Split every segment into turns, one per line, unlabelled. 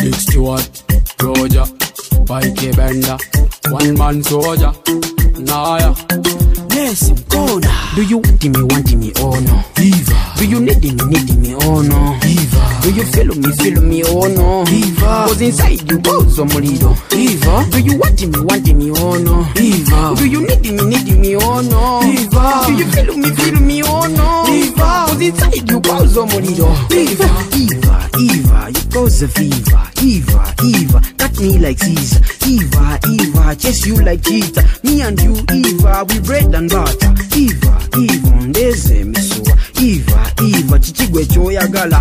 60 watt, Roger, 5K bender, one man soldier, Naya.
Listen, Kona. Do you want me, oh no?
Viva.
Do you need me, oh no?
Viva.
Do you feel me, oh no?
Viva.
Cause inside you goes a molido.
Viva.
Do you want me, oh no?
Viva.
Do you need me, oh no?
Viva.
Do you feel me, oh no?
Viva.
Cause inside you goes a molido.
Viva.
Eva, you cause a fever. Eva, cut me like Caesar. Eva, chase you like cheetah. Me and you, Eva, we bread and butter. Eva, ndeze misua. Eva, chichigwe choyagala.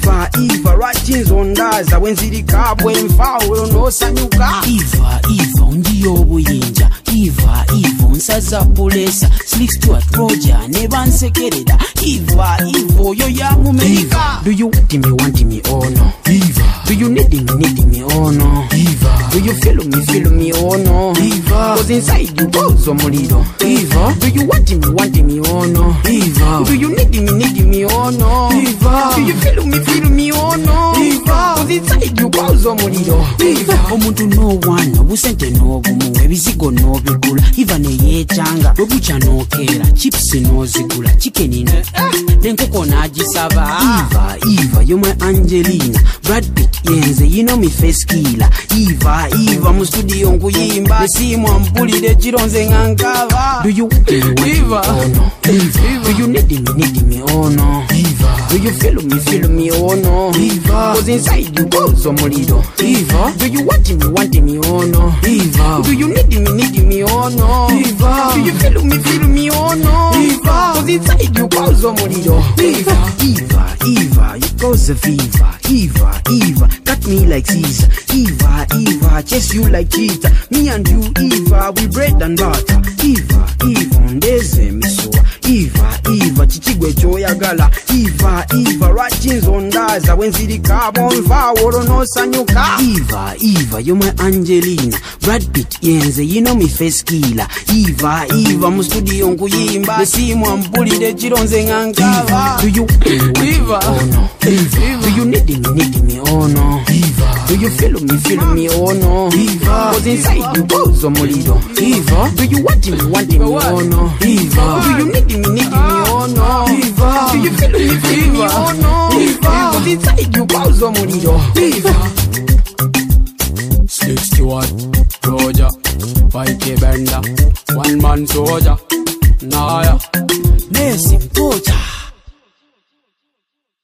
Eva, ratchins ondaza. Wenziri kabwe mfawe no sanyuka. Eva, ndiyo buyinja. Eva, nsaza pulesa. Slicks to a Roger, nebansekereda. Eva, yo yangu America. Do you want me, oh no?
Viva.
Do you need me, oh no?
Viva.
Do you feel me, oh no?
Viva.
Cause inside you goes a molido.
Viva.
Do you want me, oh no?
Viva.
Do you need me, oh no?
Viva.
Do you feel me, oh no?
Viva.
Cause inside you goes a molido.
Viva.
Omuntu no one, busente no bumu, ebizigo no bigula. Iva ne yechanga, webucha no kera, chips no zigula, chicken in Denkoko nagisaba. Eva, you're my Angelina. Brad Pitt, yenze, you know me face killer. Eva, mu studio nkuyimba. Simu ampulire chironze ngankava. Do you want me, oh no? Do you need me, oh no?
Viva.
Do you feel me, oh no?
Viva.
Cause inside you goes a molido.
Viva.
Do you want me, oh no?
Viva.
Do you need me, oh no?
Viva.
Do you feel me, oh no?
Viva.
Cause inside you goes a molido.
Viva.
Eva, you cause a fever. Eva, cut me like Caesar. Eva, chase you like cheetah. Me and you, Eva, we bread and butter. Eva, ndeze misua. Eva, chichigwe choyagala. Eva, ratchins ondaza. Wenziri kabo mfawo no sanyuka. Eva, you're my Angelina. Brad Pitt, yenze, you know me face killer. Eva, mu studio nkuyimba. Simu ampulire chironze ngankava. Do you
Viva.
oh no?
Viva.
Do you need me, oh no?
Viva.
Do you feel me, oh no?
Viva.
Cause inside you goes a molido.
Viva.
Do you want me, oh no?
Viva.
Do you need me, oh no?
Viva.
Do you feel me, oh no?
Viva.
Cause inside you goes a molido.
Viva. 60 watt, Roger, 5K bender, one man soldier.